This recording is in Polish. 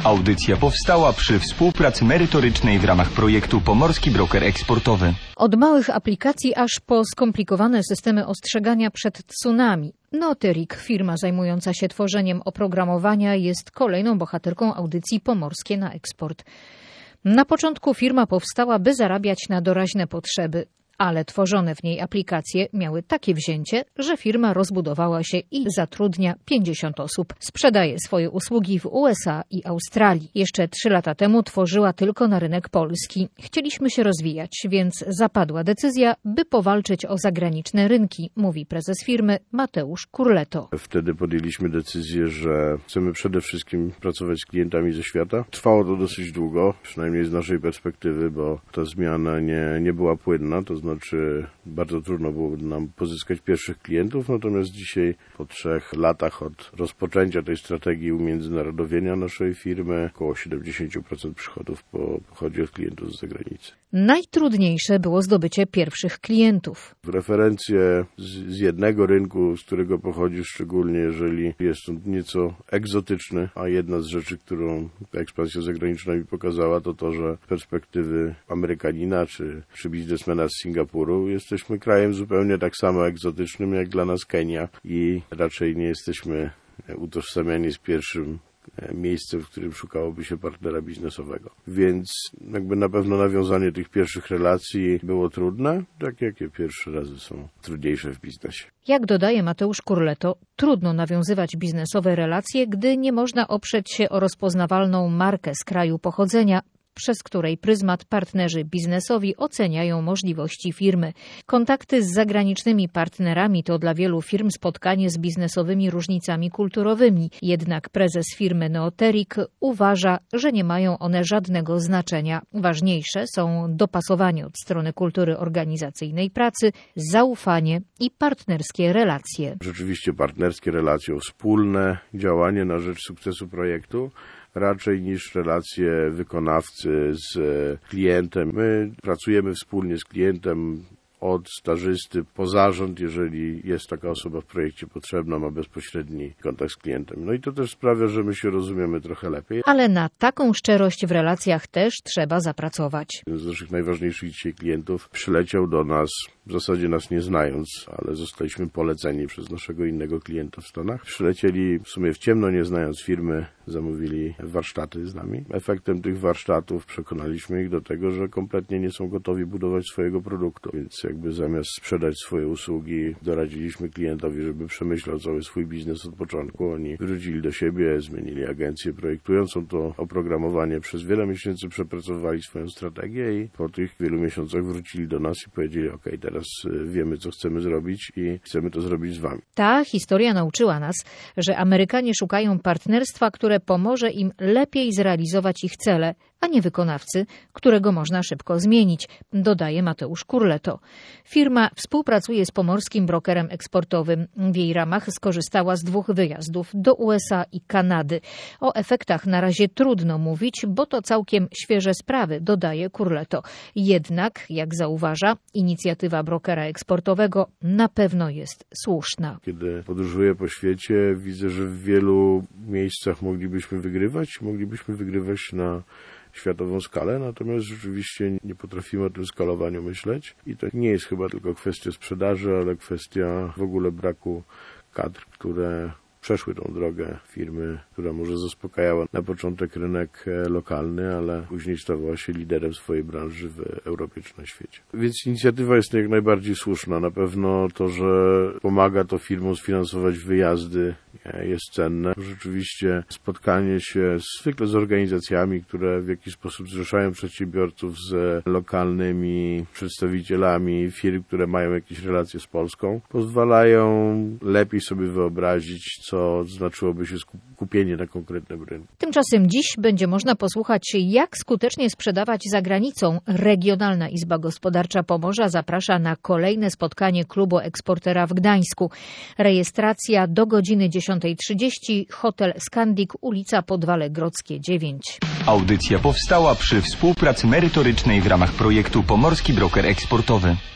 Audycja powstała przy współpracy merytorycznej w ramach projektu Pomorski Broker Eksportowy. Od małych aplikacji aż po skomplikowane systemy ostrzegania przed tsunami. Neoterik, firma zajmująca się tworzeniem oprogramowania, jest kolejną bohaterką audycji Pomorskie na eksport. Na początku firma powstała, by zarabiać na doraźne potrzeby, ale tworzone w niej aplikacje miały takie wzięcie, że firma rozbudowała się i zatrudnia 50 osób. Sprzedaje swoje usługi w USA i Australii. Jeszcze 3 lata temu tworzyła tylko na rynek polski. Chcieliśmy się rozwijać, więc zapadła decyzja, by powalczyć o zagraniczne rynki, mówi prezes firmy Mateusz Kurleto. Wtedy podjęliśmy decyzję, że chcemy przede wszystkim pracować z klientami ze świata. Trwało to dosyć długo, przynajmniej z naszej perspektywy, bo ta zmiana nie była płynna, to znaczy bardzo trudno było nam pozyskać pierwszych klientów, natomiast dzisiaj po 3 latach od rozpoczęcia tej strategii umiędzynarodowienia naszej firmy około 70% przychodów pochodzi od klientów z zagranicy. Najtrudniejsze było zdobycie pierwszych klientów. Referencje z jednego rynku, z którego pochodzi, szczególnie jeżeli jest on nieco egzotyczny, a jedna z rzeczy, którą ta ekspansja zagraniczna mi pokazała, to, że z perspektywy Amerykanina czy biznesmena z Singapuru jesteśmy krajem zupełnie tak samo egzotycznym jak dla nas Kenia i raczej nie jesteśmy utożsamiani z pierwszym miejscem, w którym szukałoby się partnera biznesowego. Więc jakby na pewno nawiązanie tych pierwszych relacji było trudne, tak jakie pierwsze razy są trudniejsze w biznesie. Jak dodaje Mateusz Kurleto, trudno nawiązywać biznesowe relacje, gdy nie można oprzeć się o rozpoznawalną markę z kraju pochodzenia, przez której pryzmat partnerzy biznesowi oceniają możliwości firmy. Kontakty z zagranicznymi partnerami to dla wielu firm spotkanie z biznesowymi różnicami kulturowymi. Jednak prezes firmy Neoterik uważa, że nie mają one żadnego znaczenia. Ważniejsze są dopasowanie od strony kultury organizacyjnej pracy, zaufanie i partnerskie relacje. Rzeczywiście partnerskie relacje, wspólne działanie na rzecz sukcesu projektu, raczej niż relacje wykonawcy z klientem. My pracujemy wspólnie z klientem od stażysty po zarząd, jeżeli jest taka osoba w projekcie potrzebna, ma bezpośredni kontakt z klientem. No i to też sprawia, że my się rozumiemy trochę lepiej. Ale na taką szczerość w relacjach też trzeba zapracować. Jeden z naszych najważniejszych dzisiaj klientów przyleciał do nas, w zasadzie nas nie znając, ale zostaliśmy poleceni przez naszego innego klienta w Stanach. Przylecieli w sumie w ciemno, nie znając firmy, zamówili warsztaty z nami. Efektem tych warsztatów przekonaliśmy ich do tego, że kompletnie nie są gotowi budować swojego produktu, więc jakby zamiast sprzedać swoje usługi, doradziliśmy klientowi, żeby przemyślał cały swój biznes od początku. Oni wrócili do siebie, zmienili agencję projektującą to oprogramowanie. Przez wiele miesięcy przepracowali swoją strategię i po tych wielu miesiącach wrócili do nas i powiedzieli: OK, teraz wiemy, co chcemy zrobić i chcemy to zrobić z wami. Ta historia nauczyła nas, że Amerykanie szukają partnerstwa, które pomoże im lepiej zrealizować ich cele, a nie wykonawcy, którego można szybko zmienić, dodaje Mateusz Kurleto. Firma współpracuje z Pomorskim Brokerem Eksportowym. W jej ramach skorzystała z 2 wyjazdów do USA i Kanady. O efektach na razie trudno mówić, bo to całkiem świeże sprawy, dodaje Kurleto. Jednak, jak zauważa, inicjatywa brokera eksportowego na pewno jest słuszna. Kiedy podróżuję po świecie, widzę, że w wielu miejscach moglibyśmy wygrywać na światową skalę, natomiast rzeczywiście nie potrafimy o tym skalowaniu myśleć i to nie jest chyba tylko kwestia sprzedaży, ale kwestia w ogóle braku kadr, które przeszły tą drogę firmy, która może zaspokajała na początek rynek lokalny, ale później stawała się liderem swojej branży w Europie czy na świecie. Więc inicjatywa jest jak najbardziej słuszna. Na pewno to, że pomaga to firmom sfinansować wyjazdy, jest cenne. Rzeczywiście spotkanie się zwykle z organizacjami, które w jakiś sposób zrzeszają przedsiębiorców z lokalnymi przedstawicielami firm, które mają jakieś relacje z Polską, pozwalają lepiej sobie wyobrazić, co znaczyłoby się skupienie na konkretnym rynku. Tymczasem dziś będzie można posłuchać, jak skutecznie sprzedawać za granicą. Regionalna Izba Gospodarcza Pomorza zaprasza na kolejne spotkanie klubu eksportera w Gdańsku. Rejestracja do godziny 10:30, hotel Scandic, ulica Podwale Grodzkie 9. Audycja powstała przy współpracy merytorycznej w ramach projektu Pomorski Broker Eksportowy.